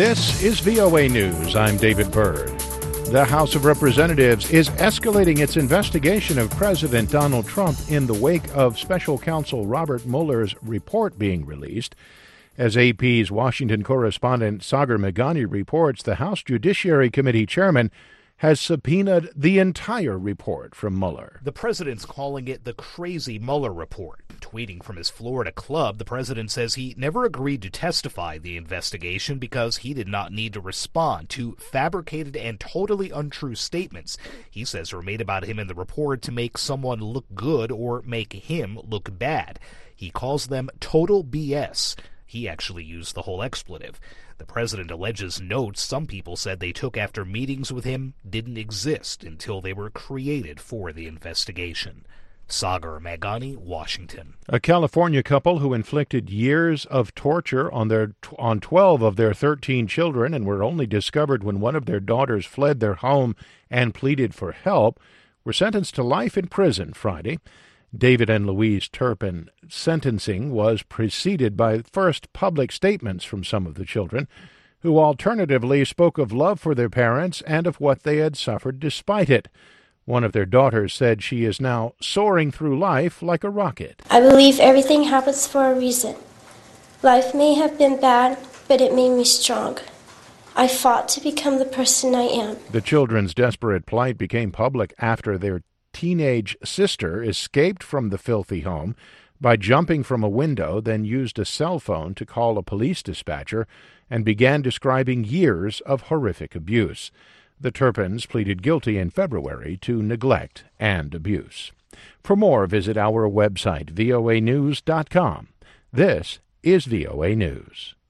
This is VOA News. I'm David Byrd. The House of Representatives is escalating its investigation of President Donald Trump in the wake of special counsel Robert Mueller's report being released. As AP's Washington correspondent Sagar Meghani reports, the House Judiciary Committee chairman has subpoenaed the entire report from Mueller. The president's calling it the crazy Mueller report. Tweeting from his Florida club, the president says he never agreed to testify in the investigation because he did not need to respond to fabricated and totally untrue statements he says were made about him in the report to make someone look good or make him look bad. He calls them total BS. He actually used the whole expletive. The president alleges notes some people said they took after meetings with him didn't exist until they were created for the investigation. Sagar Meghani, Washington. A California couple who inflicted years of torture on 12 of their 13 children and were only discovered when one of their daughters fled their home and pleaded for help were sentenced to life in prison Friday. David and Louise Turpin sentencing was preceded by first public statements from some of the children, who alternatively spoke of love for their parents and of what they had suffered despite it. One of their daughters said she is now soaring through life like a rocket. I believe everything happens for a reason. Life may have been bad, but it made me strong. I fought to become the person I am. The children's desperate plight became public after their teenage sister escaped from the filthy home by jumping from a window, then used a cell phone to call a police dispatcher and began describing years of horrific abuse. The Turpins pleaded guilty in February to neglect and abuse. For more, visit our website, voanews.com. This is VOA News.